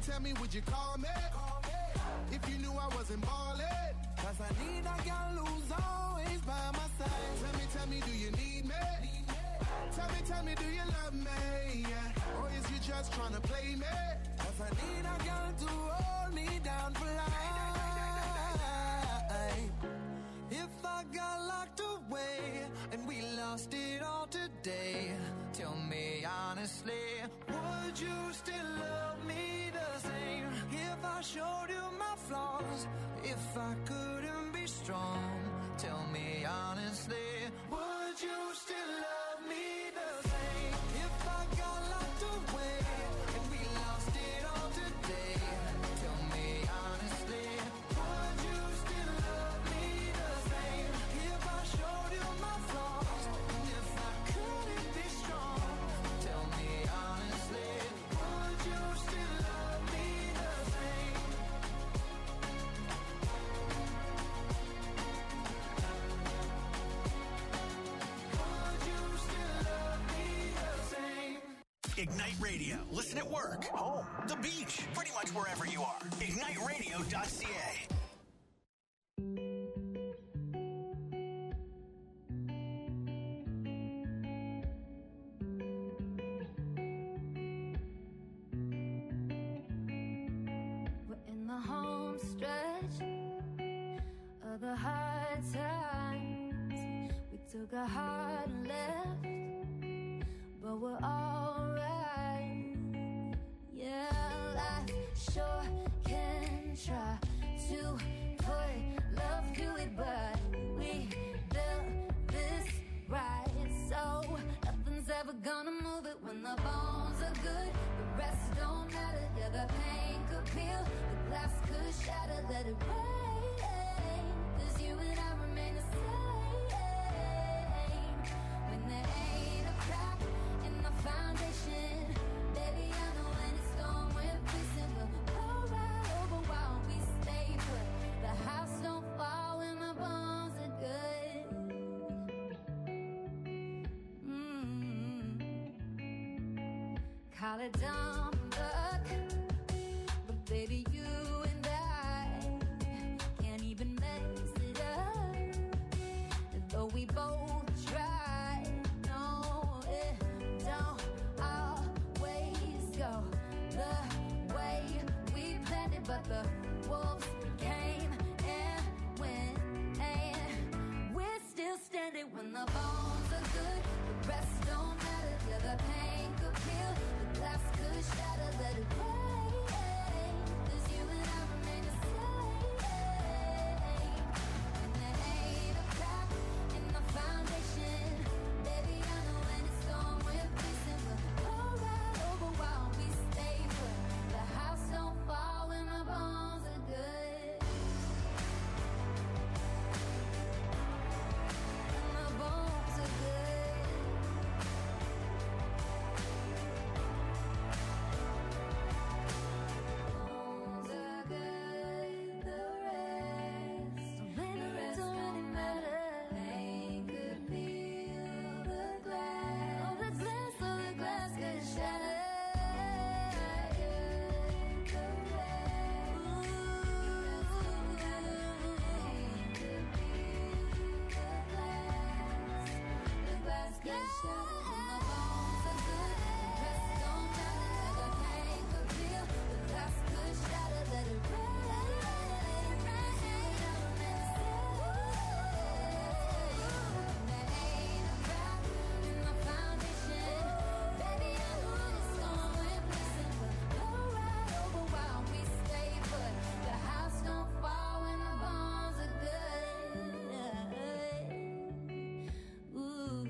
tell me, would you call me? If you knew I wasn't ballin'. Cause I need a girl who's always by my side. Tell me, do you need me? Tell me, do you love me? Yeah. Or is you just tryna play me? Cause I need a girl to hold me down for life. If I got locked away and we lost it all today, tell me honestly, would you still love me the same? If I showed you my flaws, if I couldn't be strong, tell me honestly, would you still love me the same? If I got locked away and we lost it all today, tell me honestly, would you still love me the same? If I showed you my flaws, and if I couldn't be strong, tell me honestly, would you still love me the same? Would you still love me the same? Ignite Radio. Listen at work, home, the beach, pretty much wherever you are. IgniteRadio.ca. We're in the home stretch of the hard times. We took a hard left, but we're alright. Yeah, life sure can try to put love to it, but we built this right, so nothing's ever gonna move it. When the bones are good, the rest don't matter. Yeah, the pain could peel, the glass could shatter, let it rain, 'cause you and I remain the same. When there ain't a crack in the foundation, baby, I know when it's gone, we're fixing. We'll roll right over while we stay put. The house don't fall when the bones are good. Call it dumb luck, but baby, you and I can't even mess it up. Though we both try, no, it don't always go the way we planned it. But the wolves came and went, and we're still standing. When the bones are good, the rest don't matter. Yeah, the pain could peel, the glass could shatter, let it rain, 'cause you and I remain the same. And there ain't a crack in the foundation, baby, I know when it's gone, we're fixing. We'll roll right over while we stay put. The house don't fall when the bones are good. And the bones are good. Bones are good, the rest don't really matter. Pain could peel the glass, oh, the glass could shatter. The glass could shatter. When the bones are good, the rest don't matter. The pain could peel, the glass could shatter, let it rain. There ain't a crack in the foundation, baby, I know when it's gone, we're missing. We'll go right over while we stay put. The house don't fall when the bones are good. Ooh.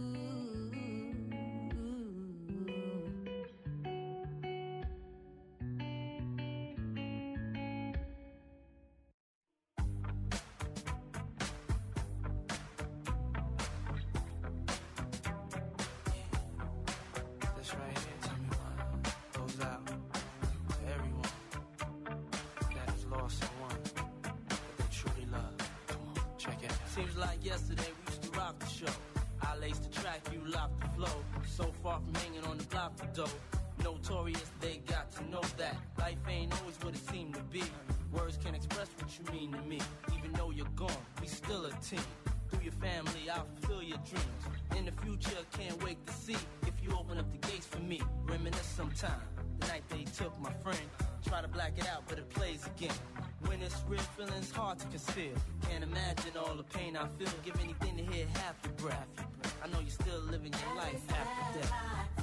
This right here, tell me what goes out to everyone that has lost someone that they truly love. Come on, check it out. Seems like yesterday we used to rock the show. I laced the track, you locked the flow. So far from hanging on the block for dough. Notorious, they got to know that life ain't always what it seemed to be. Words can't express what you mean to me. Even though you're gone, we still a team. Through your family, I'll fulfill your dreams. In the future, can't wait to see if you open up the gates for me. Reminisce sometime, the night they took my friend. Try to black it out, but it plays again. When it's real, feeling's hard to conceal. Can't imagine all the pain I feel. Give anything to hear half your breath. I know you're still living your life after death.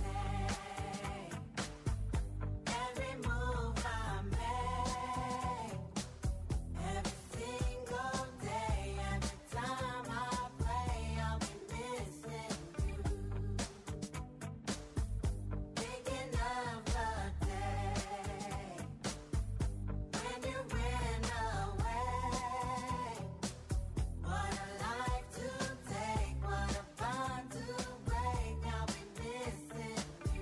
Every move I make, every single day, every time I pray, I'll be missing you. Thinking of the day when you went away. What a life to take, what a bond to break. I'll be missing you.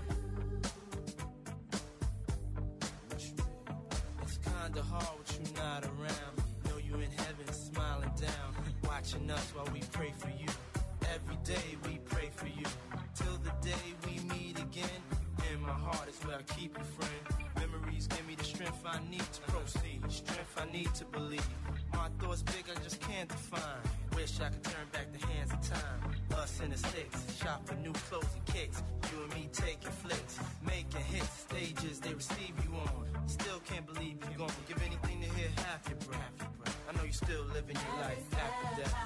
It's kinda hard with you not around. Know you in heaven smiling down, watching us while we pray for you. Every day we pray for you, till the day we meet again. In my heart is where I keep you, friend. Memories give me the strength I need to proceed, strength I need to believe. My thoughts big, I just can't define. Wish I could turn back the hands of time. Us in the sticks, shop for new clothes and kicks. You and me taking flicks, making hits, stages they receive you on. Still can't believe you're gone. Give anything to hear half your breath. I know you're still living your life after death.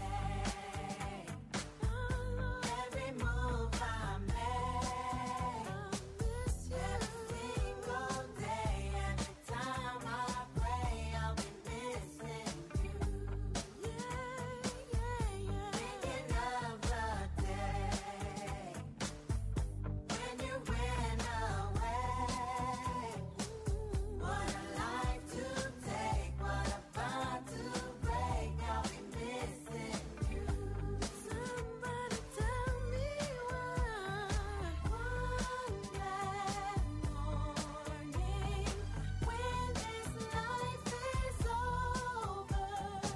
Every move I make, every single day, every time I pray, I'll be missing you. Thinking of the day when you went away. What a life to take, what a bond to break. I'll be missing you. Somebody tell me why. One bad morning, when this life is over,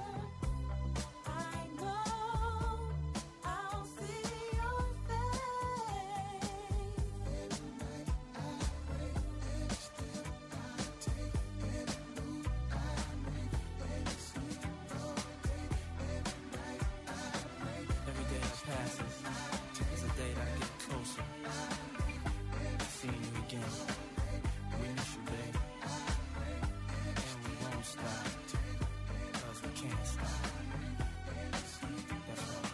I know I'll see your face. Every day that passes is a day that I get closer to seeing you again. We miss you, babe. And we won't stop, cause we can't stop. That's right.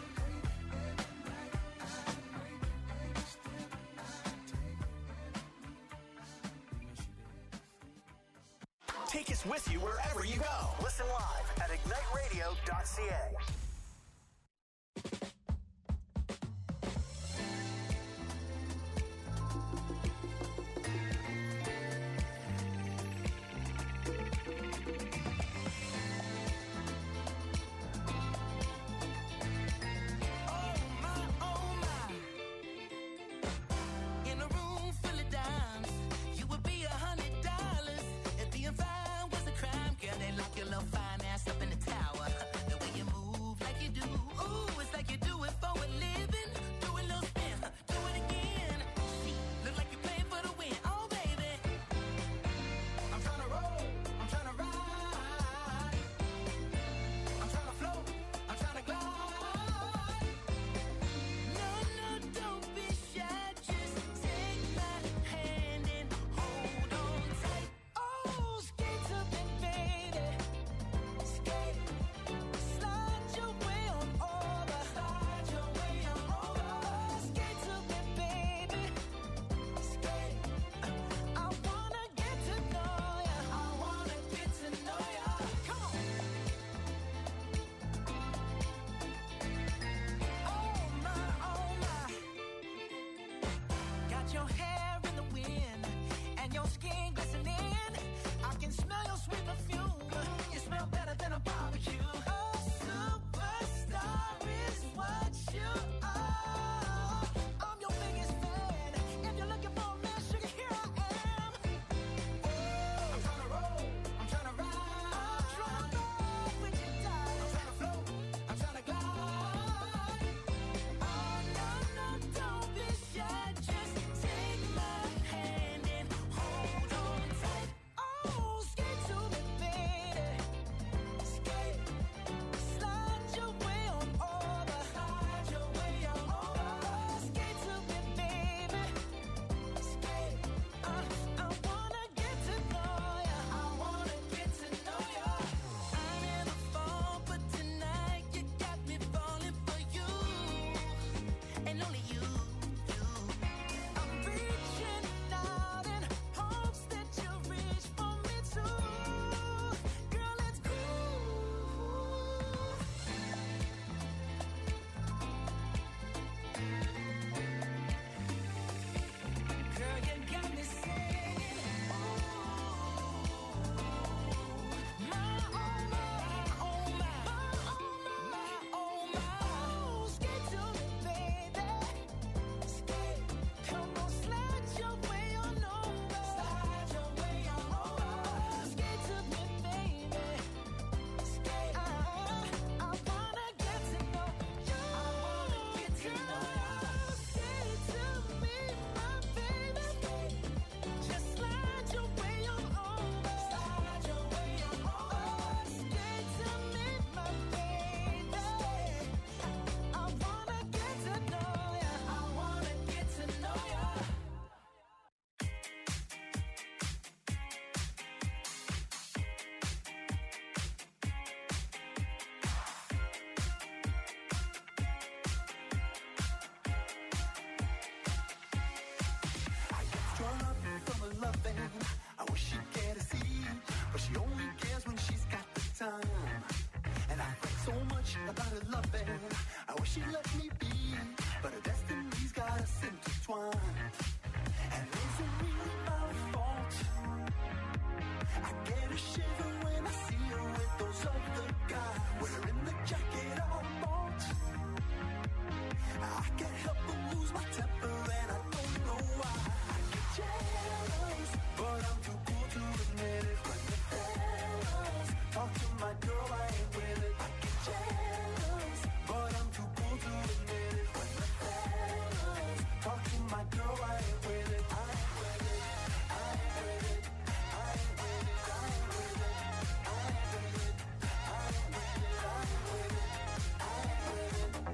We miss you, babe. Take us with you wherever you go. Listen live at igniteradio.ca. In a room full of dimes, you would be $100 if being fine was a crime. Girl, they lock your little fine ass up in the tower. The way you move loving. I wish she'd get a see, but she only cares when she's got the time. And I fret so much about her loving. I wish she'd let me be, but her destiny's got us intertwined. And is it really my fault? I get a shiver when I see her with those other guys, wearing the jacket I bought. I can't help but lose my temper and I don't know why. I get jealous, but I'm too cool to admit it. When the fellas talk to my girl, I ain't with it. I get jealous, but I'm too cool to admit it. When the fellas talk to my girl, I ain't with it. I ain't with it. I ain't with it. I ain't with it. I ain't with it. I ain't with it. I ain't with it. I ain't with it. I ain't with it. I ain't with it. I ain't with it. I ain't with it.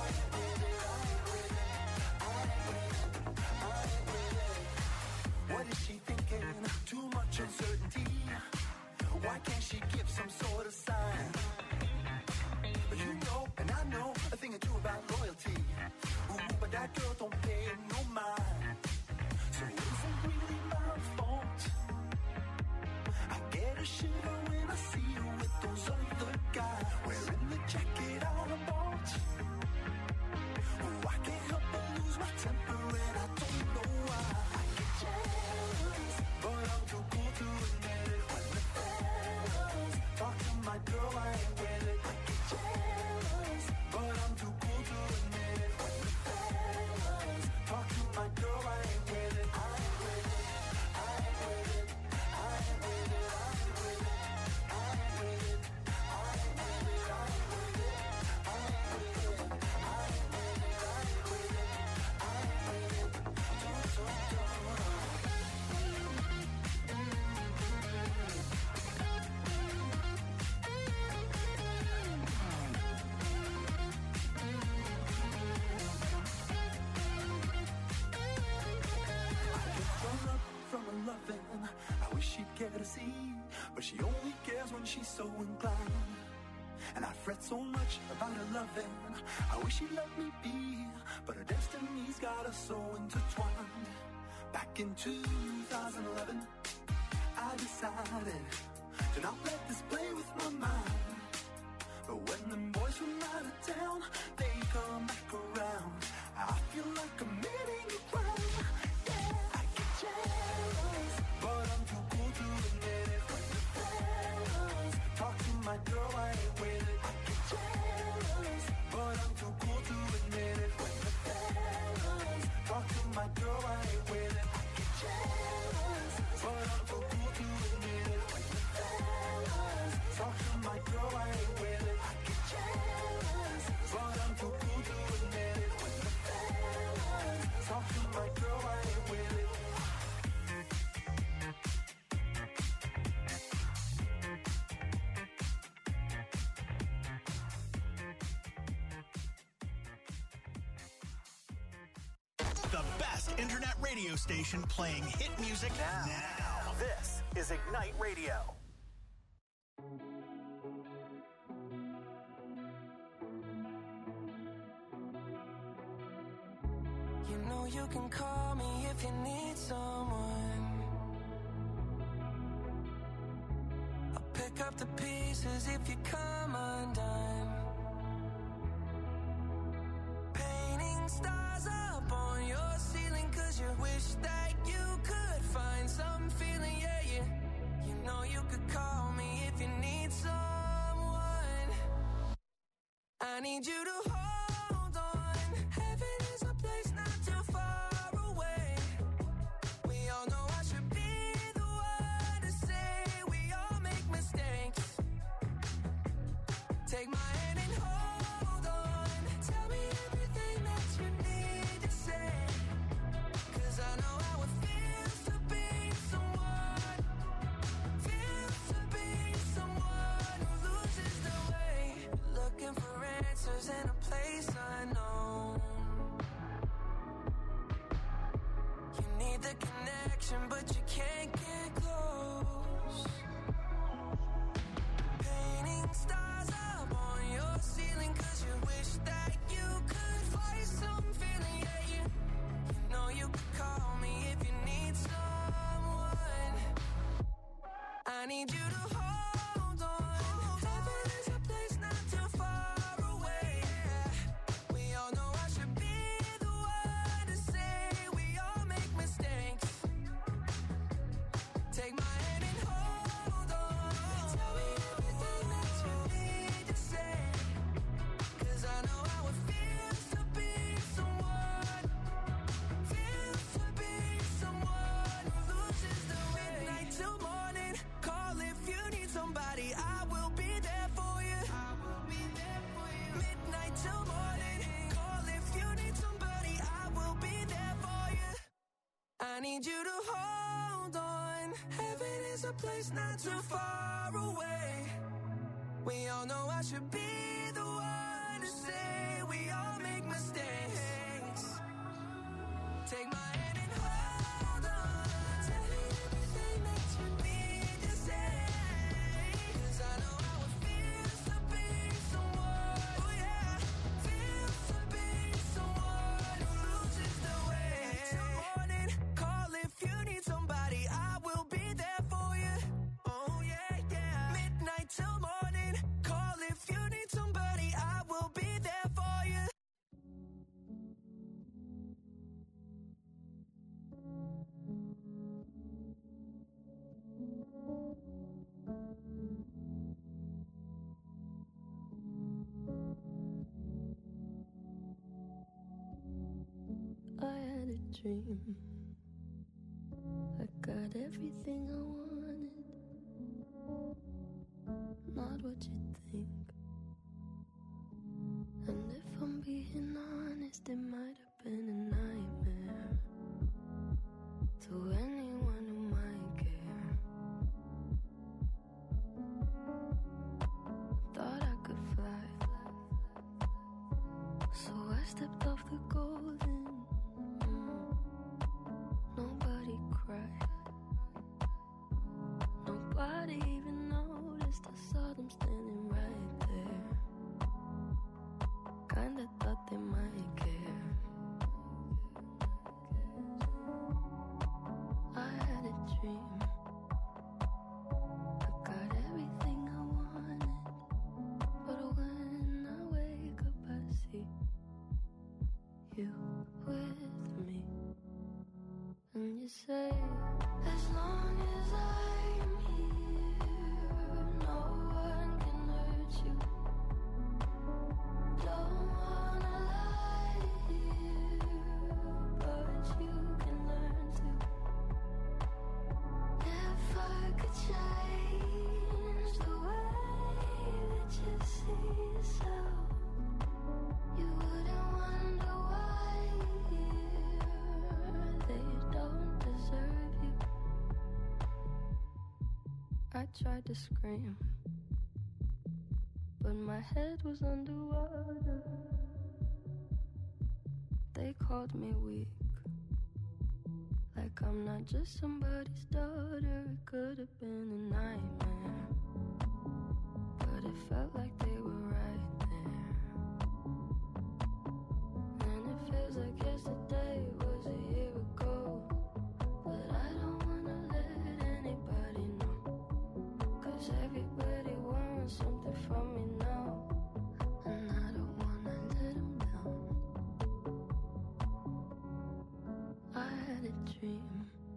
I ain't with it. What is she thinking? Too much uncertainty. Why can't she give some sort of sign? But you know, and I know a thing or two about loyalty. Ooh, but that girl don't pay no mind. So is it really my fault? I get a shiver when I see you with those other guys, wearing the jacket I bought. Oh, I can't help but lose my temper and I don't know why. I get jealous, but I'm too cool to admit it. When the fellas talk to my girl, I ain't with it. I get jealous, but I'm too cool to admit it. When the fellas talk to my girl, I ain't with it. I ain't with it. I ain't with it. I ain't with it. I ain't with it. I ain't with it. I ain't with it. I ain't with it. I ain't with it. I ain't with it. I ain't with it. I ain't with it. I ain't with it. Strung up from her loving. I wish she'd care to see, but she only cares when she's so inclined. And I fret so much about her loving. I wish she'd let me be, but her destiny's got us so intertwined. Back in 2011, I decided to not let this play with my mind. But when the boys from out of town, they come back around, I feel like committing a crime. Yeah, I get jealous, but I'm too cool to admit it. When the fellas talk to my girl, I ain't with it. I get jealous, but I'm too cool to admit it. When the fellas talk to my girl, I ain't with it. I get jealous, but I'm too cool to admit it. When the fellas talk to my girl, I ain't with it. I get jealous, but I'm too cool to admit it. When the fellas talk to my girl, I ain't with it. The best internet radio station playing hit music now. This is Ignite Radio. You know you can call me if you need someone. I'll pick up the pieces if you come undone. Painting stars up on your ceiling 'cause you wish that you could find some feeling, yeah, yeah. You know you could call me if you need someone. I need you to hold on. Heaven is a place not too far away. We all know I should be the one to say we all make mistakes. Take my hand and hold on. Tell me everything that you need to say. 'Cause I know how it feels to be someone. Feels to be someone who loses their way. Looking for answers in a place need you to hold on. Heaven is a place not too far away. We all know I should be the one to say we all make mistakes. Take my hand and hold on. Tell me everything that you need to say. 'Cause I know how it feels to be someone. Feels to be someone who loses the way. Midnight till morning. Call if you need somebody. I will be there for you. I will be there for you. Midnight till morning. Call if you need somebody. I will be there for you. I need you to hold on. Heaven is a place not too far away. We all know I should be the one to say we all make mistakes. Take my hand and hold on. Tell me everything that you need to say. 'Cause I know how it feels to be someone. Oh yeah, feels to be someone who loses the way. Till morning, call if you need somebody. I will be there for you. Oh yeah, yeah. Midnight till morning, call if you need somebody. I will be there for you. I had a dream. I got everything I wanted. Not what you think. And if I'm being honest, it might have been a nightmare to anyone who might care. Thought I could fly, so I stepped off the golden. Nobody cried. Nobody even noticed. I saw them standing right there. Kinda thought they might care. I had a dream. I got everything I wanted. But when I wake up, I see you with me. And you say, as long as I'm here, no one can hurt you. Don't wanna lie here, but you can learn to. If I could change the way that you see yourself, you wouldn't wonder why they don't deserve you. I tried to scream, but my head was underwater. They called me weak, like I'm not just somebody's daughter. It could have been a nightmare, but it felt like they were right there. And it feels like yesterday was a year ago. But I don't wanna let anybody know, 'cause everybody wants something from me now. And I don't wanna let them down. I had a dream.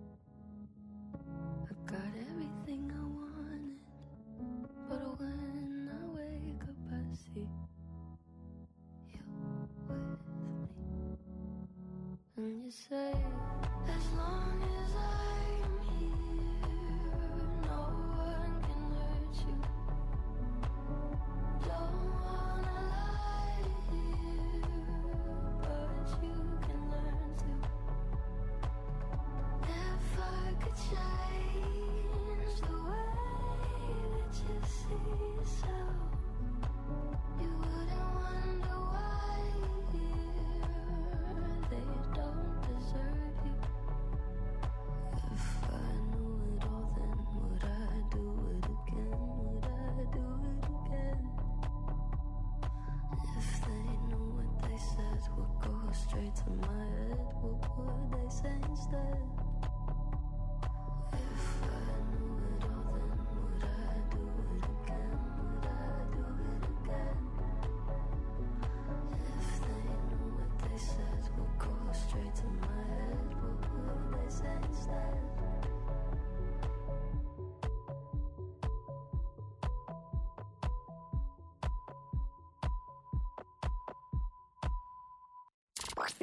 I got everything I wanted. But when I wake up, I see you with me. And you say, as long as I'm here, no one can hurt you. Don't wanna lie here, but you can learn to. If I could change the way that you see yourself, you wouldn't wonder why they don't deserve you. If I knew it all, then would I do it again? Would I do it again? If they knew what they said would go straight to my head, what would they say instead? If I knew it all, then would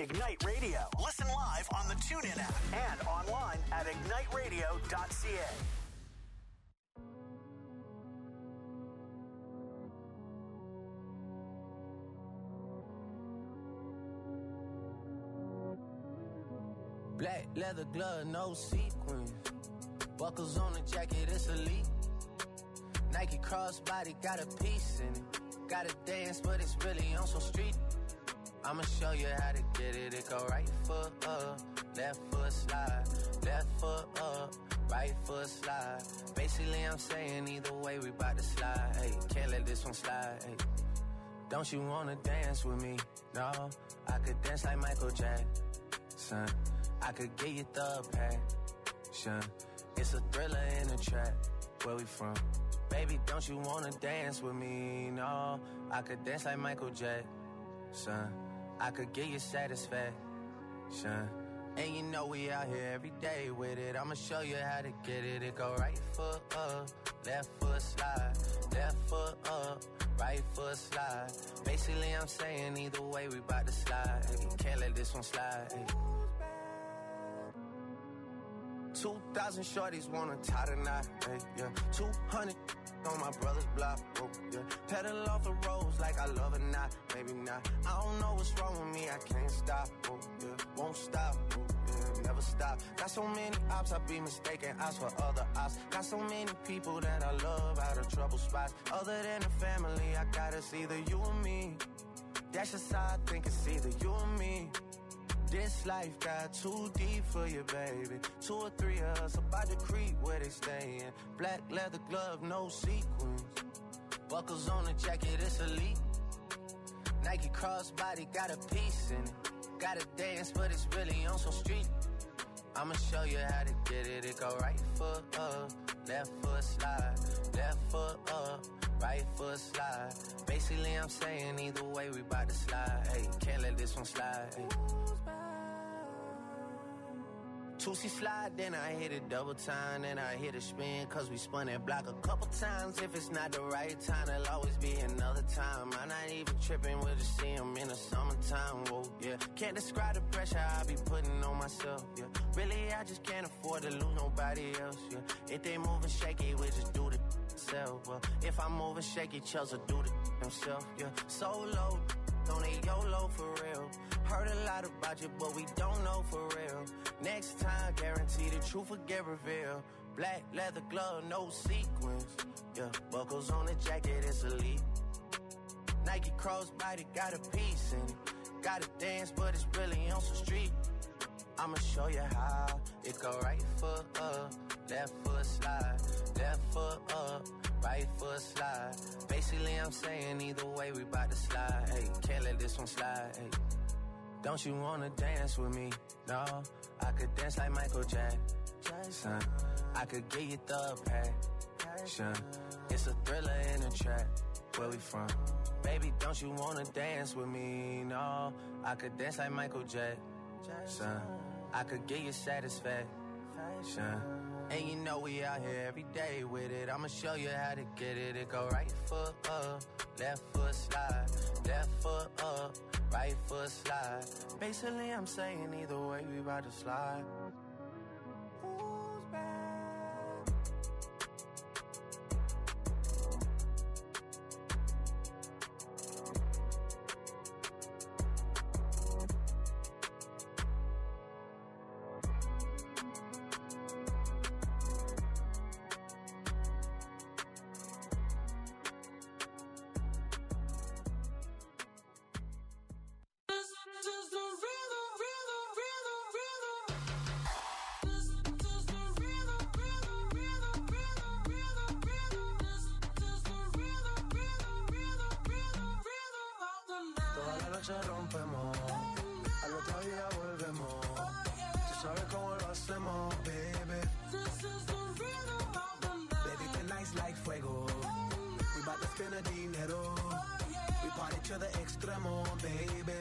Ignite Radio. Listen live on the TuneIn app and online at igniteradio.ca. Black leather glove, no sequins. Buckles on the jacket, it's elite. Nike crossbody, got a piece in it. Gotta dance, but it's really on some street. I'ma show you how to get it. It go right foot up, left foot slide. Left foot up, right foot slide. Basically, I'm saying either way, we bout to slide. Hey, can't let this one slide. Hey. Don't you wanna dance with me? No, I could dance like Michael Jackson. I could get you the passion. It's a thriller in a trap. Where we from? Baby, don't you wanna dance with me? No, I could dance like Michael Jackson. I could get you satisfaction. And you know we out here every day with it. I'ma show you how to get it. It go right foot up, left foot slide. Left foot up, right foot slide. Basically, I'm saying either way, we bout to slide. Hey, can't let this one slide. Hey. 2,000 shorties wanna tie the knot, hey, yeah. 200 on my brother's block, oh, yeah. Pedal off the roads like I love it, not, maybe not. I don't know what's wrong with me, I can't stop, oh, yeah. Won't stop, oh, yeah, never stop. Got so many ops, I be mistaken ops for other ops. Got so many people that I love out of trouble spots. Other than the family, I got it's either you or me. That's just how I think it's either you or me. This life got too deep for you, baby. 2 or 3 of us about to creep where they stayin'. Black leather glove, no sequins. Buckles on the jacket, it's elite. Nike crossbody, got a piece in it. Gotta dance, but it's really on some street. I'ma show you how to get it. It go right foot up, left foot slide. Left foot up, right foot slide. Basically, I'm saying either way, we bout to slide. Hey, can't let this one slide. Hey. 2C slide, then I hit it double time, then I hit a spin, cause we spun that block a couple times. If it's not the right time, there'll always be another time. I'm not even tripping, we'll just see them in the summertime, whoa, yeah. Can't describe the pressure I be putting on myself, yeah. Really, I just can't afford to lose nobody else, yeah. If they moving shaky, we just do the self, well. If I'm moving shaky, Chelsea do the himself, yeah. Solo, don't need YOLO for real. Heard a lot about you, but we don't know for real. Next time, guarantee the truth will get revealed. Black leather glove, no sequins. Yeah, buckles on the jacket, it's elite. Nike crossbody, got a piece in it. Gotta dance, but it's really on some street. I'ma show you how. It go right foot up, left foot slide. Left foot up, right foot slide. Basically, I'm saying either way, we bout to slide. Hey, can't let this one slide. Hey. Don't you wanna dance with me? No, I could dance like Michael Jackson. I could get you the passion. It's a thriller in a trap. Where we from? Baby, don't you wanna dance with me? No, I could dance like Michael Jackson. I could get you satisfaction. And you know we out here every day with it. I'ma show you how to get it. It go right foot up, left foot slide. Left foot up, right foot slide. Basically, I'm saying either way, we about to slide. Who's back? Rompemos, al otro día volvemos. Tú sabes cómo lo hacemos, baby. Baby, tonight's like fuego. We bout to spend the dinero. We party to the extremo, baby.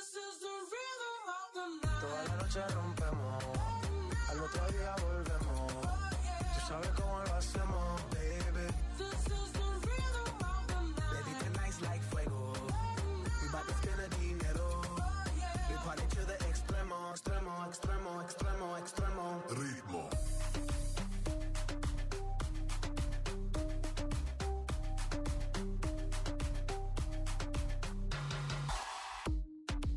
Toda la noche rompemos, al otro día volvemos. Tú sabes cómo lo hacemos, baby. Baby, tonight's like fuego. We bout to spend the dinero. We party to the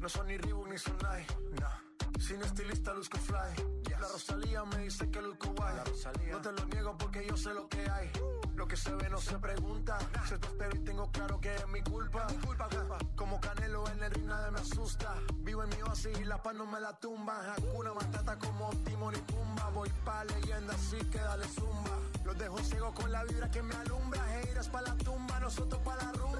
No son ni Reebok ni Sonai, nah. Sin estilista luzco fly. La Rosalía me dice que luzco guay. No te lo niego porque yo sé lo que hay. Lo que se ve no se pregunta. Se te espero y tengo claro que es mi culpa. Como Canelo en el ring nadie me asusta. Vivo en mi oasis y la paz no me la tumba. Hakuna Matata como Timon y Pumba. Voy pa' leyenda así que dale zumba. Los dejo ciego con la vibra que me alumbra. Heiras pa' la tumba, nosotros pa' la rumba.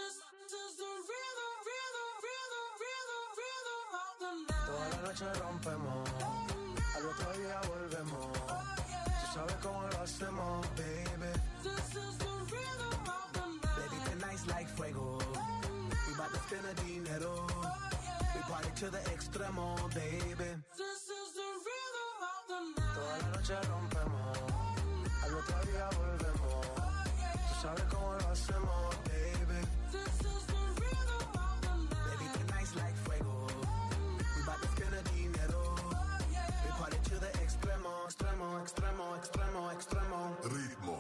Toda la noche rompemos, al otro día volvemos. Tú sabes cómo lo hacemos, baby. Baby, tonight's like fuego. We bout to spend the dinero. We party to the extremo, baby. Toda la noche rompemos, al otro día volvemos. Tú sabes cómo lo hacemos, baby. Baby, tonight's like fuego. Spend the dinero. We party to the extremo, extremo, extremo, extremo, extremo. Ritmo.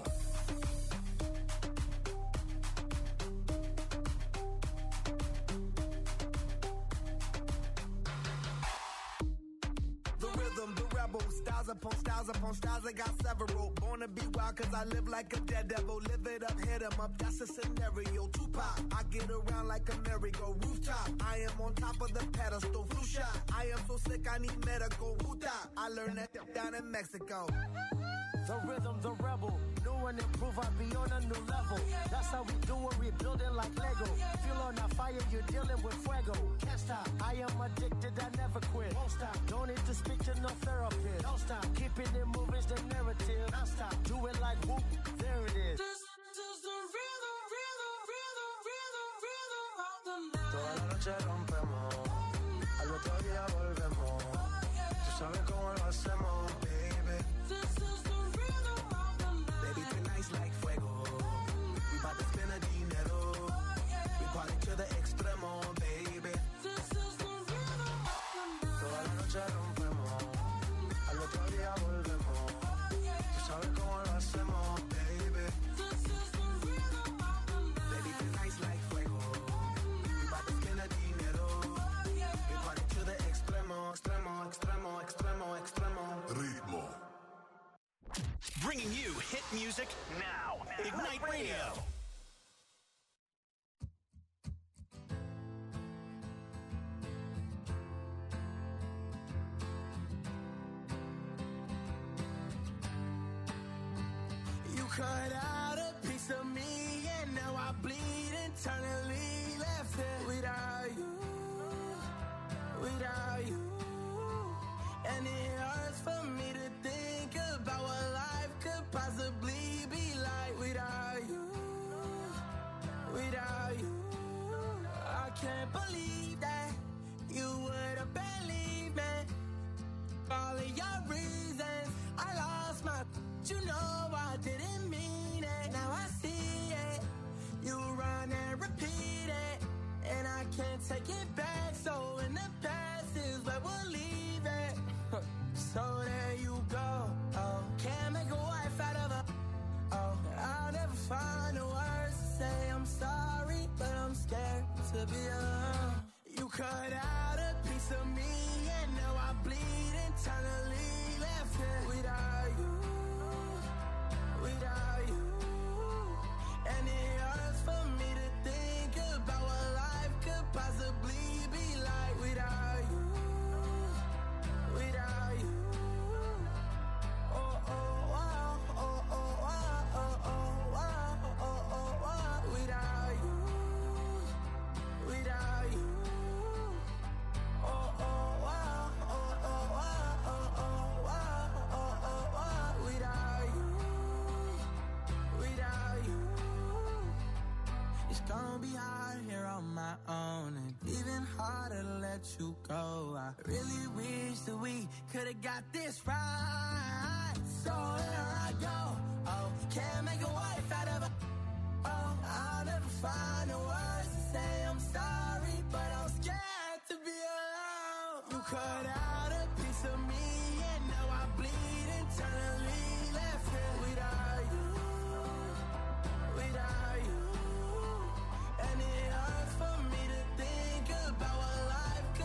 The rhythm, the rebel. Styles upon styles upon styles, I got several. Born to be wild cause I live like a dead devil. Live it up, hit 'em up, that's a scenario. Tupac, I get around like a merry-go rooftop. I am on top of the pedestal, flu shot. I am so sick, I need medical. Wuta, I learned that down in Mexico. The rhythm, the rebel. New and improve, I be on a new level. That's how we do it, we building like Lego. Feel on a fire, you're dealing with fuego. Can't stop, I am addicted, I never quit. Won't stop, don't need to speak to no therapist. Don't stop, keeping it moving's the narrative. Don't stop, do it like whoop, there it is. Toda la noche rompemos, al otro día volvemos. Tú sabes cómo lo hacemos, baby. Baby, tonight's like fuego. We bout to spend the dinero. We party to the extremo, baby. Toda la noche rompemos, al otro día volvemos. Tú sabes cómo lo hacemos, baby. Baby, tonight's like fuego. We bout to spend the dinero. We party to the extremo, extremo, extremo, extremo, extremo. Ritmo. Bringing you hit music now. Ignite Radio. You cut out a piece of me and now I bleed internally. Left it without you, without you. And it hurts for me to think about what life could possibly be like without you, without you. I can't believe that you would have believed me. All of your reasons, I lost my. You know I didn't mean it. Now I see it. You run and repeat it, and I can't take it back. So in the past is where we'll leave it. So there you go. Oh, can't make a wife out of her. Oh, I'll never find the words to say I'm sorry, but I'm scared to be alone. You cut out a piece of me, and now I bleed internally. Left it without you, without you. And it hurts for me to think about what life could possibly be like without you, without you. Oh, oh, oh, oh, oh, oh, oh, oh, oh, oh, oh, without you, without you. Oh, oh, oh, oh, oh, oh, oh, oh, oh, oh, without you, without you. It's gonna be hard here on my own, and even harder to let you go. I really wish that we could've got this right. So here I go. Oh, can't make a wife out of her. Oh, I'll never find the words to say I'm sorry, but I'm scared to be alone. You cut out a piece of me, and now I bleed internally. Left it without you, without you. And it hurts for me to think about what life could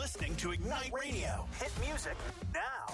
listening to Ignite Radio. Hit music now.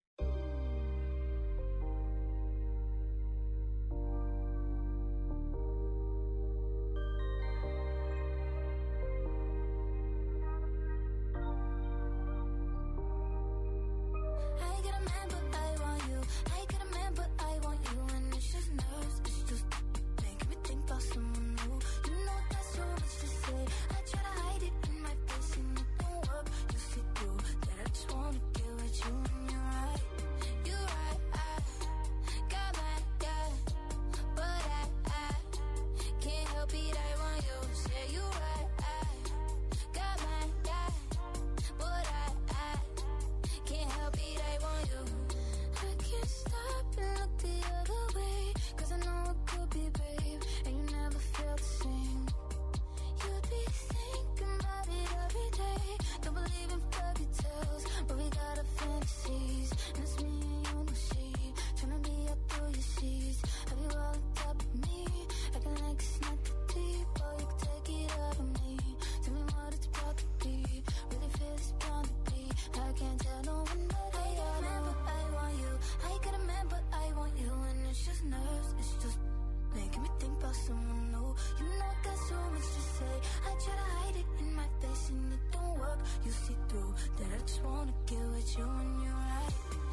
I get a man, but I want you. I get a man, but I want you. And it's just nerves, it's just making me think about someone new. You know that's so much to say. I try to hide it in my face and it don't work. You see through that I just wanna get with you. And you're right, I got my guy, but I can't help it. I want you. Say you right, I got my guy, but I can't help it. I want you. I can't stop and look the other way, 'cause I know it could be, babe, and you never feel the same. You'd be thinking about it every day. Don't believe in fairy tales, but we got our fantasies, and it's me and you in the sheet, tryna be up through your sheets. Have you all on top of me, acting like it's not that deep? Oh, you can take it out of me. Tell me what it's about to be. Really feel it's bound to be. I can't tell no one, but I got a man, but I want you. I got a man, but I want you, and it's just nerves. It's just making me think about someone new. You know I got so much to say. I try to hide it in my face and it don't work. You see through that I just wanna get with you, and you're right,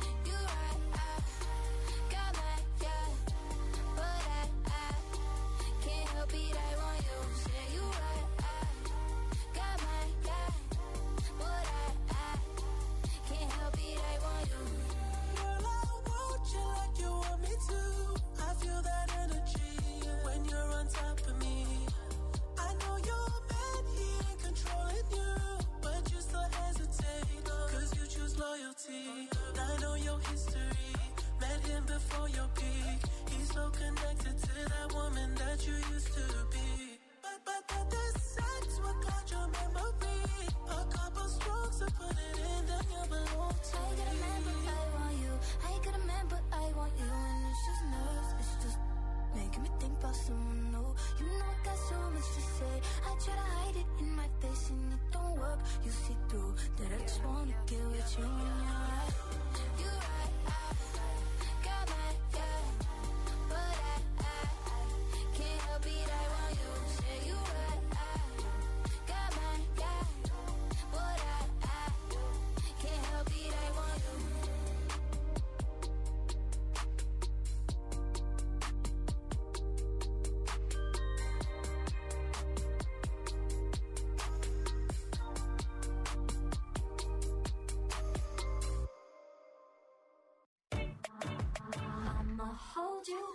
I got my guy, but I can't help it. I want you. Say you right, I got my guy, but I can't help it. I want you. Girl, I want you like you want me to. I feel that energy when you're on top of me. I know you're mad, he ain't controlling you, but you still hesitate, 'cause you choose loyalty. I know your history, met him before your peak. He's so connected to that woman that you used to be. But the sex will cloud your memory. A couple strokes to put it in, then you belong to I got a man, but I want you. I got a man, but I want you, and it's just nerves. It's just making me think about someone new. You know I got so much to say. I try to hide it in my face and it don't work. You see through that I just wanna get with you, and you're right, I got my guy, but I can't help it. I want you. Say you right, I got my guy, but I can't help it. I want you. I'ma hold you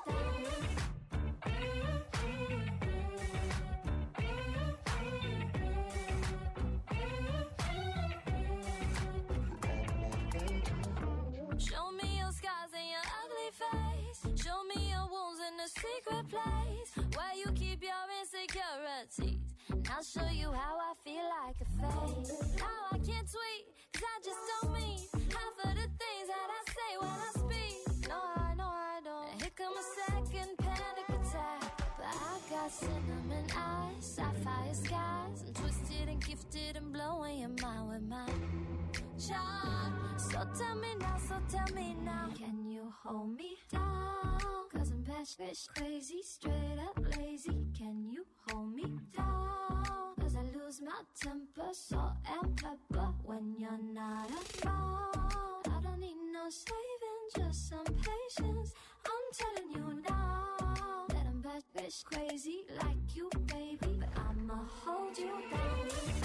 Show me your scars and your ugly face. Show me your wounds in a secret place where you keep your insecurities. And I'll show you how I feel like a fake. How I can't tweet, 'cause I just don't mean half of the things that I say when I speak. No, I don't. And here come a second panic attack. But I got cinnamon eyes, sapphire skies. I'm twisted and gifted and blowing your mind with my charm. So tell me now, can you hold me down? 'Cause I'm bitch crazy, straight up lazy. Can you hold me down? 'Cause I lose my temper, salt and pepper when you're not around. I don't need no saving, just some patience. I'm telling you now that I'm bitch crazy like you, baby. But I'ma hold you down.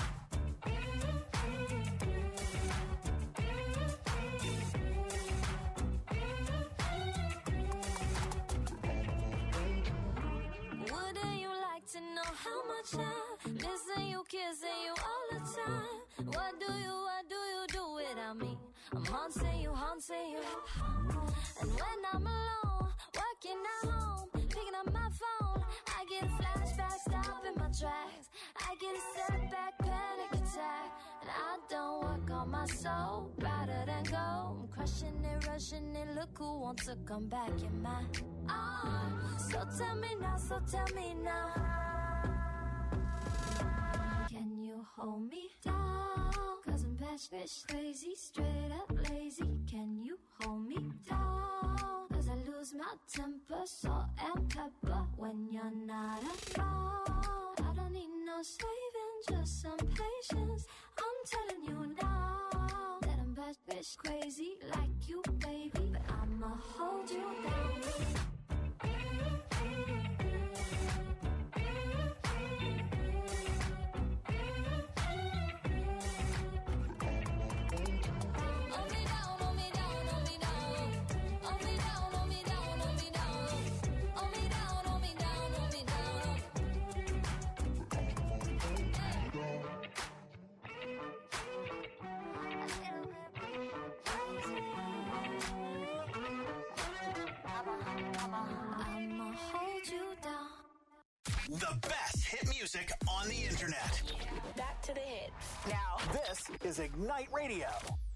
Wouldn't you like to know how much I'm missing you, kissing you all the time? What do you do without me? I'm haunting you. And when I'm alone, working at home, picking up my phone, I get a flashback, stopping my tracks. I get a setback, panic attack, and I don't work on my soul. Rather than go, I'm crushing it, rushing it. Look who wants to come back in my arms. So tell me now. Can you hold me down? 'Cause I'm bitch crazy, straight up lazy. Can you hold me down? Cause I lose my temper, salt and pepper when you're not around. I don't need no saving, just some patience. I'm telling you now that I'm bad bitch crazy like you, baby. But I'ma hold you down. The best hit music on the internet. Back to the hits. Now, this is Ignite Radio.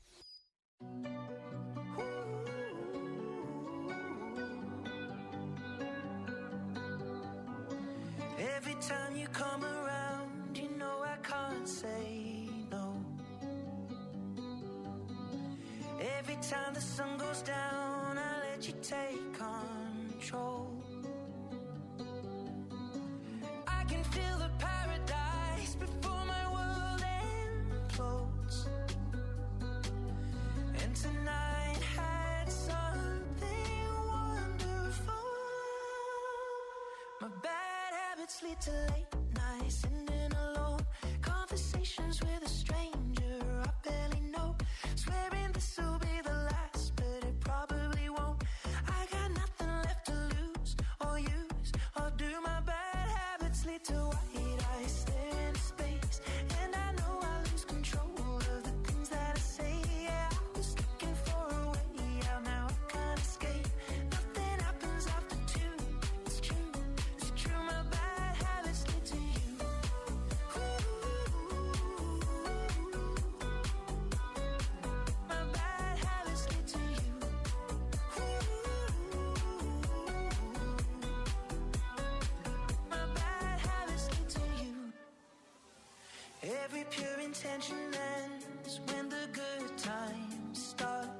Every time you come around, you know I can't say no. Every time the sun goes down, I let you take control. I can feel the paradise before my world implodes. And tonight had something wonderful. My bad habits lead to late nights, sitting alone. Conversations with a stranger I barely know. Swearing this will be the last, but it probably won't. I got nothing left to lose or use or do. My bad habits lead to white eyes, stare into space. And I know I lose control of the things that I say. Yeah, I was looking for a way out, now I can't escape. Nothing happens after two. It's true, it's true. My bad habits lead to you. My bad habits lead to you. My bad habits lead to you. Every pure intention ends when the good times start.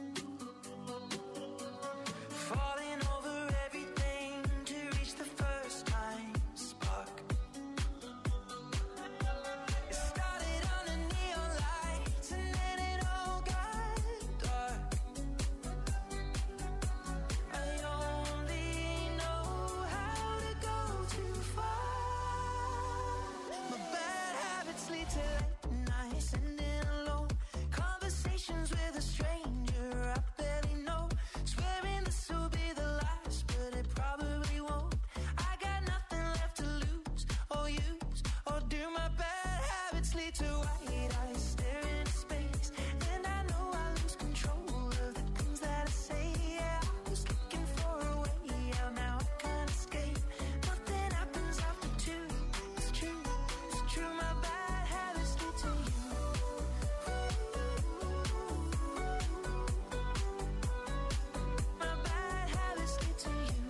Falling over everything to reach the first time spark. It started under neon lights and then it all got dark. I only know how to go too far. My bad habits lead to late nights, sitting alone. Conversations with a stranger I barely know. Swearing this will be the last, but it probably won't. I got nothing left to lose or use or do. My bad habits lead to white eyes, stare into space. And I know I lose control of the things that I say. Yeah, I was looking for a way out, now I can't escape. Nothing happens after two. It's true, it's true. My bad habits lead to you. My bad habits lead to you.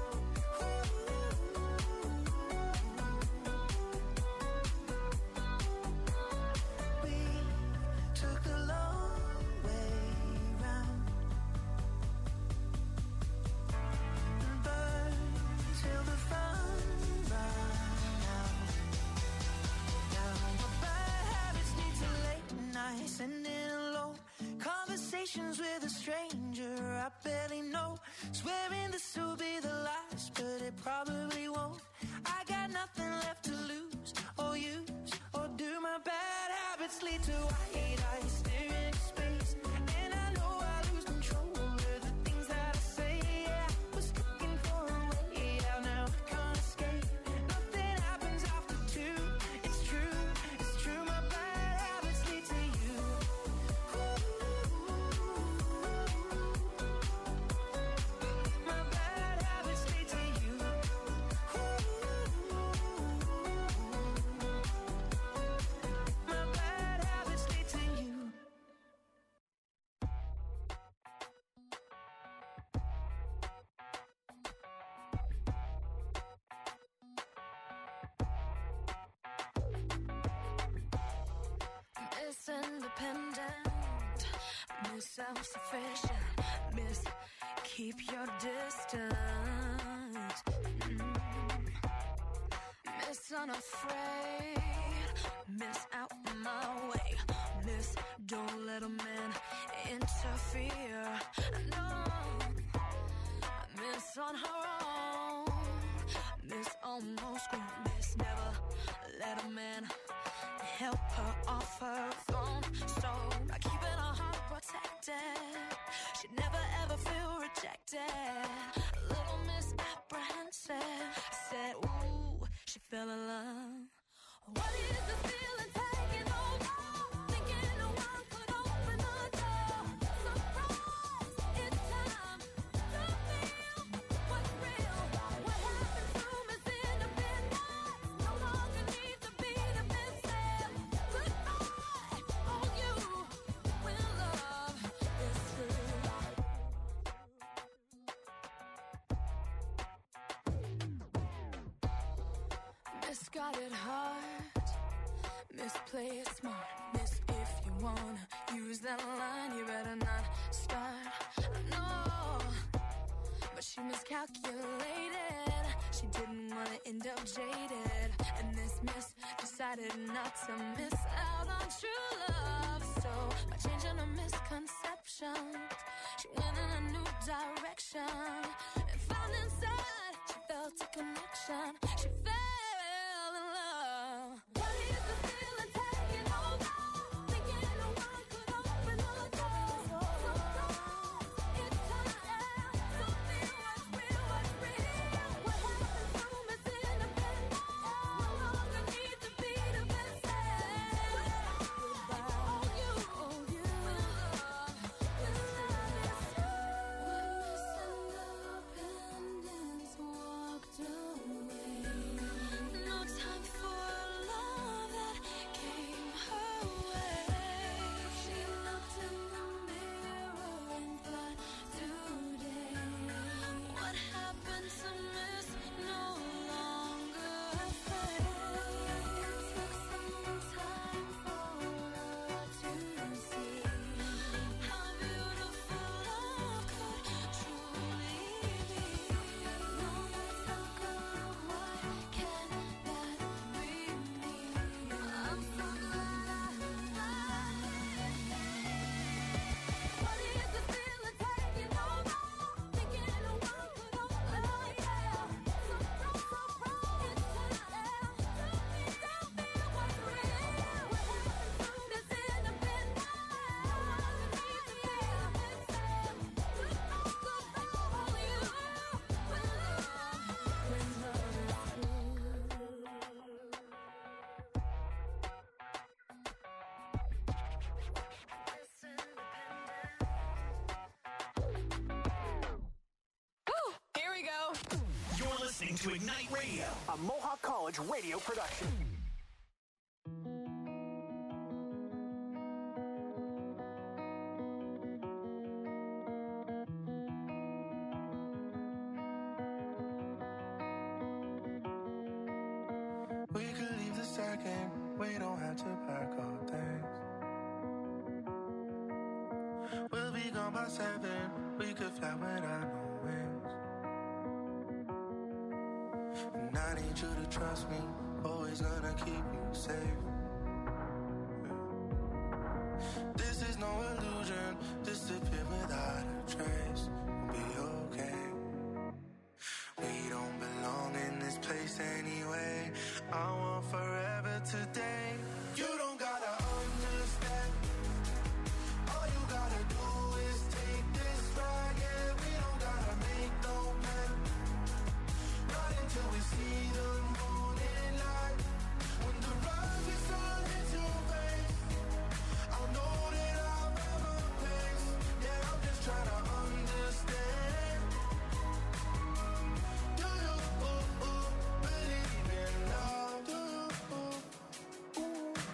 We took the long way round and burned till the fun ran out. Now my bad habits lead to late nights, sitting alone. Conversations with a stranger I barely know. Swearing this will be the last, but it probably won't. I got nothing left to lose or use or do. My bad habits lead to white eyes, stare into space. And I know I lose control of the things that I say. Yeah, I was looking for a way out, now I can't escape. Nothing happens after two. It's true, it's true. My bad habits lead to you. My bad habits lead to you. My bad habits lead to you. self-sufficient. Miss, keep your distance. Miss, unafraid. Miss, out my way. Miss, don't let a man interfere. No, Miss on her own. Miss almost grew. Miss never let a man help her off her throne. So by keeping her heart protected, she'd never ever feel rejected. A little Miss apprehensive. I said, ooh, she fell in love. What is this feeling taking over? Thinking no one could open the door. Surprise, it's time to feel what's real. What happened to Miss Independence? No longer need to be defensive. Goodbye, oh you, when love is true. Miss got it hard. Miss play it smart. Miss, if you wanna use that line, you better not start. No, but she miscalculated. She didn't wanna end up jaded. And this Miss decided not to miss out on true love. So by changing her misconceptions, she went in a new direction and found inside she felt a connection. She fell in love. What is the feeling taking over? Thinking no one could open the door. Surprise, it's time to feel what's real, what's real. What happened to Miss Independence? No longer need to be defensive. Goodbye, oh you, when love is Miss Independence walked away. No time for love that came her way. She looked in the mirror and thought, today, what happened to Miss? No longer afraid. It took some time for her to see how beautiful love could truly be. No matter why, can that be me? I'm so glad What is the feeling taking over? Thinking no one could open the door. Surprise, it's time to feel what's real. What happened to Miss Independence? Need to be defensive. Goodbye, all you, when love is true. Here we go. You're listening to Ignite Radio, a Mohawk College radio production. We could leave the second, we don't have to pack our things. We'll be gone by 7, we could fly without no wings. And I need you to trust me, always gonna keep you safe. This is no illusion, disappear without a trace. We'll be okay. We don't belong in this place anyway. I want forever today. You don't gotta understand. All you gotta do is take this ride. Yeah, we don't gotta make no plan. Not until we see the morning light. When the rising sun hits your face, I'll know that I've ever place. Yeah, I'm just trying to understand. Do you believe in love? Do you?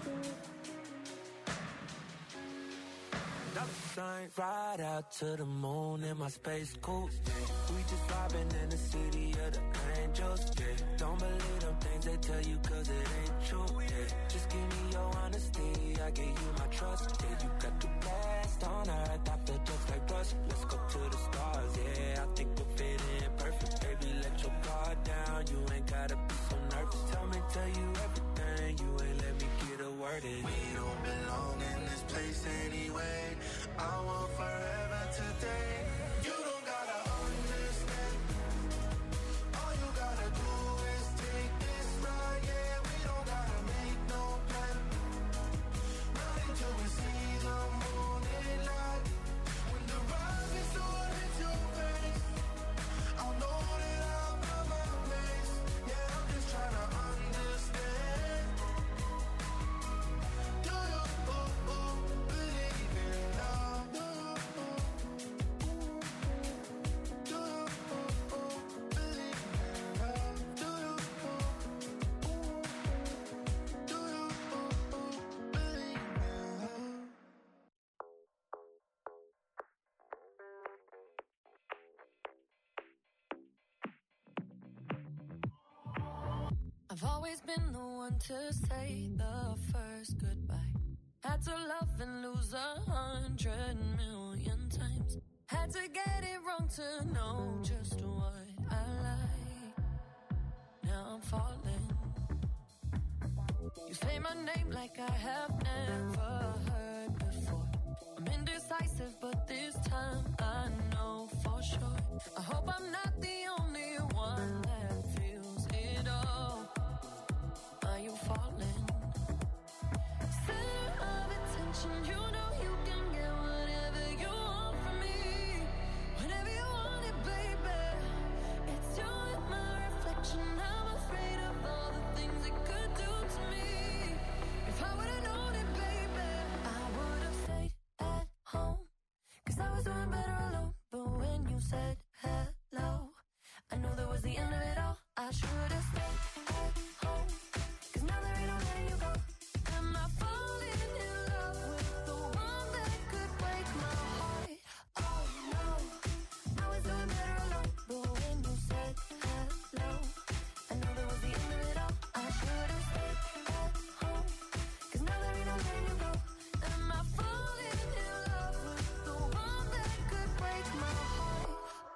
Another drink, ride out to the moon in my space coupe. We just vibing in the city of the angels. Yeah, don't believe them things they tell you 'cause it ain't true. Yeah, just give me your honesty, I give you my trust. Yeah, you got the best last on earth. I feel just like Russ. Let's go to the stars, yeah. I think we'll fit in perfect. Baby, let your guard down. You ain't gotta be so nervous. Tell you everything. You ain't let me get a word in. We don't belong in this place anyway. I want forever today. You don't gotta understand. All you gotta do is take this ride, yeah. We don't gotta make no plan. Not until we see the morning light. When the rising sun hits your face, I'll know that I've got my place. Yeah, I'm just trying to understand. Do you believe in love? Do you believe in love? Do you believe in love? I've always been the one to say the first goodbye. Had to love and lose 100 million times. Had to get it wrong to know just what I like. Now I'm falling. You say my name like I have never heard before. I'm indecisive, but this time I know for sure. I hope I'm not the only one that feels it all. Are you falling? Center of attention, you know you can get whatever you want from me. Whenever you want it, baby. It's you and my reflection. I'm afraid of all the things it could do to me. If I would've known it, baby, I would've stayed at home. 'Cause I was doing better alone. But when you said hello, I knew that was the end of it all. I should've stayed at home. 'Cause now there ain't no letting you go. Am I falling in love with the one that could break my heart? Oh no, I was doing better alone. But when you said hello, I knew that was the end of it all. I should've stayed at home. 'Cause now there ain't no letting you go. Am I falling in love with the one that could break my heart?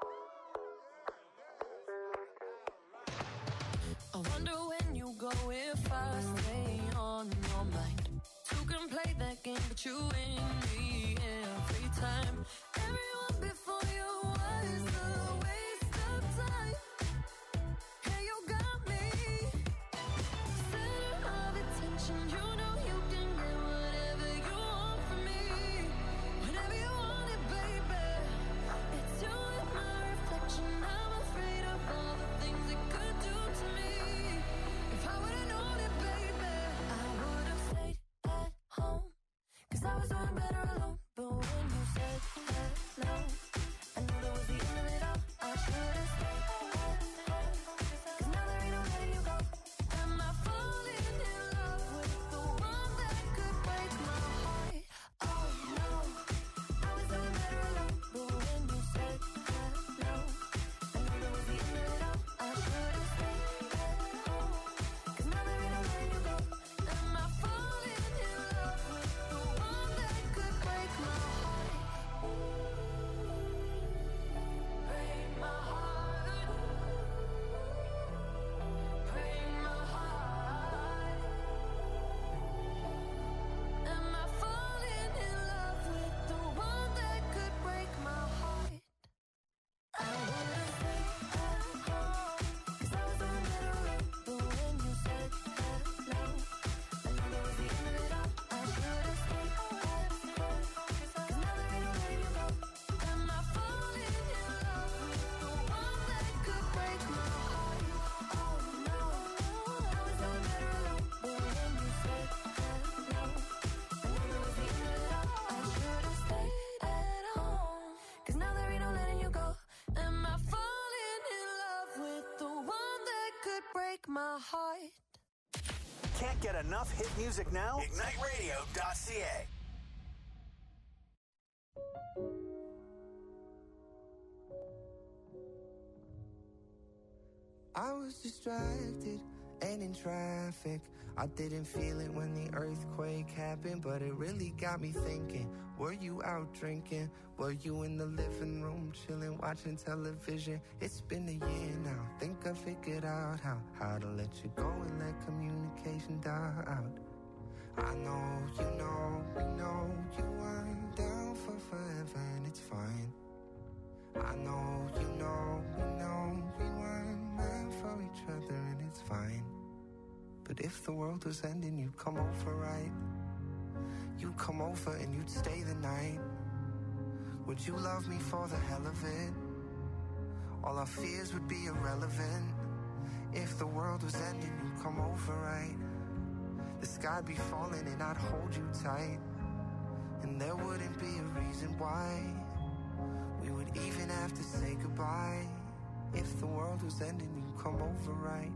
I wonder when you go if I stay on your mind. Two can play that game, but you win me every time. Everyone before you was a waste of time. Yeah, you got me. Center of attention, you know you can get whatever you want from me. Whenever you want it, baby. It's you and my reflection. I'm afraid of all the things it could do to me. If I would've known it, baby, I would've stayed at home. 'Cause I was doing better alone. But when you said hello, I knew that was the end of it all. I should've stayed at home. 'Cause now there ain't no letting you go. Am I falling in love with the one that could break my heart? Oh no, I was doing better alone. But when you said hello, I knew that was the end of it all. I should've stayed at home. 'Cause now there ain't no letting you go. Am I falling in love with the one that could break my heart? Break my heart. Break my heart. Am I falling in love with the one that could break my heart? I would've stayed at home. 'Cause I was doing better alone. But when you said hello, I knew that was the end of it all. I should've stayed at home. 'Cause now there ain't no letting you go. Am I falling in love with the one that could break my heart? Oh no, I was doing better alone. But when you said hello, I knew that was the end of it all. I should've stayed at home. 'Cause now there ain't no letting you go. Am I falling in love with the one that could break my heart? Can't get enough hit music now? IgniteRadio.ca. I was distracted and in traffic. I didn't feel it when the earthquake happened, but it really got me thinking. Were you out drinking? Were you in the living room chilling, watching television? It's been a year now. Think I figured out how to let you go and let communication die out. I know, you know, we know you weren't down for forever, and it's fine. I know, you know, we know we weren't meant for each other, and it's fine. But if the world was ending, you'd come over, right? You'd come over and you'd stay the night. Would you love me for the hell of it? All our fears would be irrelevant. If the world was ending, you'd come over, right? The sky'd be falling and I'd hold you tight. And there wouldn't be a reason why we would even have to say goodbye. If the world was ending, you'd come over, right?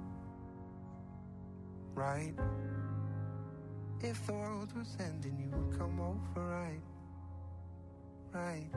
Right? If the world was ending, you would come over, right? Right?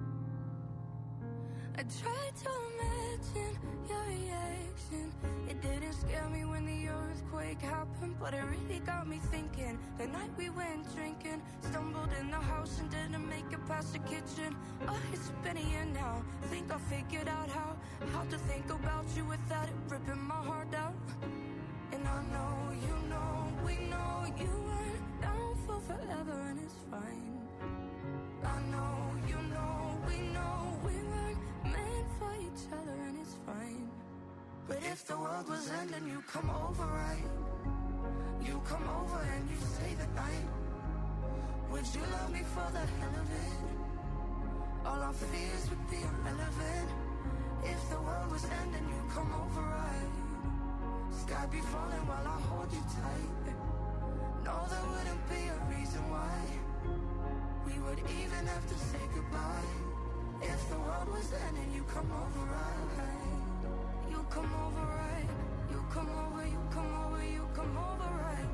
I tried to imagine your reaction. It didn't scare me when the earthquake happened, but it really got me thinking. The night we went drinking, stumbled in the house and didn't make it past the kitchen. Oh, it's been a year now. Think I figured out how to think about you without it ripping my heart out. And I know, you know, we know you weren't down for forever, and it's fine. I know, you know, we know we weren't meant for each other, and it's fine. But if the world was ending, you come over, right? You come over and you stay the night. Would you love me for the hell of it? All our fears would be irrelevant. If the world was ending, you come over, right? Sky be falling while I hold you tight. No, there wouldn't be a reason why we would even have to say goodbye. If the world was ending, you come over, right? You come over, right? You come over, you come over, you come over, right?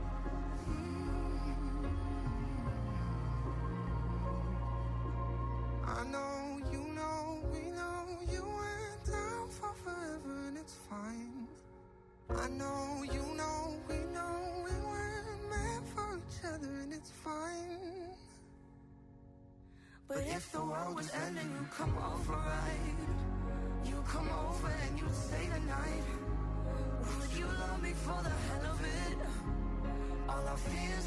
I know, you know, we know you went down for forever, and it's fine. I know, you know, we know we weren't meant for each other, and it's fine. But if the world was ending, you come over, right? You come over and you stay the night. Would you love me for the hell of it? All our fears